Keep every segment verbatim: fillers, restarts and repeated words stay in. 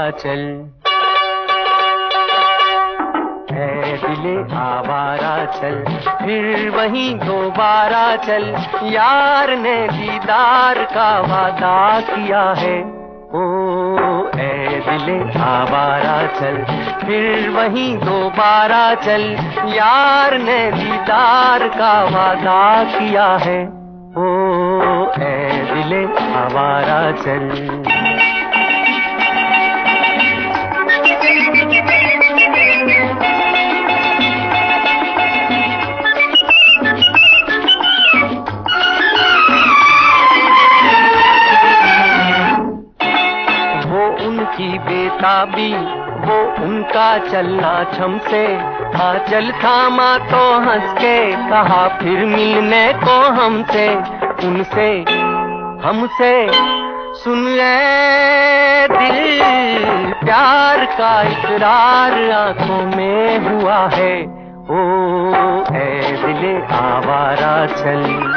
चल, ऐ दिले आवारा चल, फिर वहीं दोबारा चल। यार ने दीदार का वादा किया है, ओ ऐ दिले आवारा चल, फिर वहीं दोबारा चल। यार ने दीदार का वादा किया है, ओ ऐ दिले आवारा चल। की बेताबी, वो उनका चलना छम से, हाँ चल थामा तो हंस के कहा फिर मिलने को हमसे। उनसे हमसे सुन ले दिल, प्यार का इकरार आंखों में हुआ है, ओ ऐ दिले आवारा चल।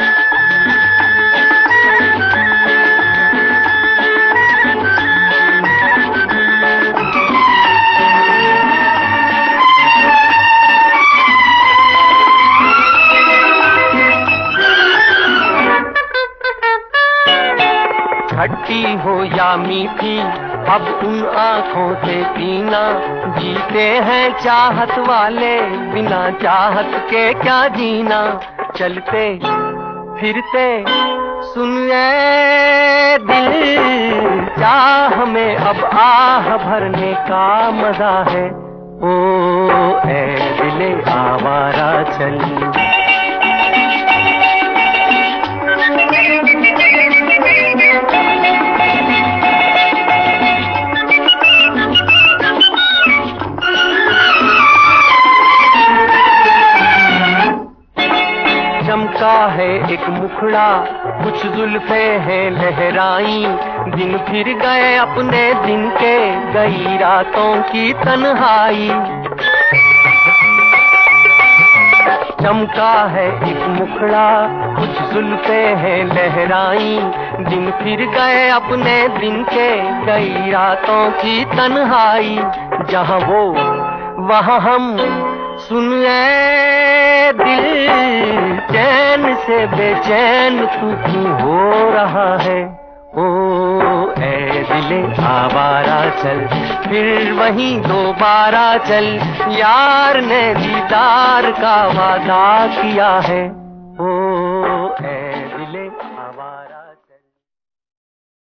खट्टी हो या मीठी, अब उन आँखों से पीना। जीते हैं चाहत वाले, बिना चाहत के क्या जीना। चलते फिरते सुन ले दिल, चाह में अब आह भरने का मजा है, ओ ऐ दिले आवारा चल। चमका है एक मुखड़ा, कुछ जुल्फे हैं लहराई। दिन फिर गए अपने दिन के, गई रातों की तन्हाई। चमका है एक मुखड़ा, कुछ जुल्फे हैं लहराई। दिन फिर गए अपने दिन के, गई रातों की तन्हाई। जहाँ वो वहाँ हम, सुन ले दिल, चैन से बेचैन तू क्यों हो रहा है, ओ ऐ दिले आवारा चल, फिर वहीं दोबारा चल। यार ने दीदार का वादा किया है, ओ ऐ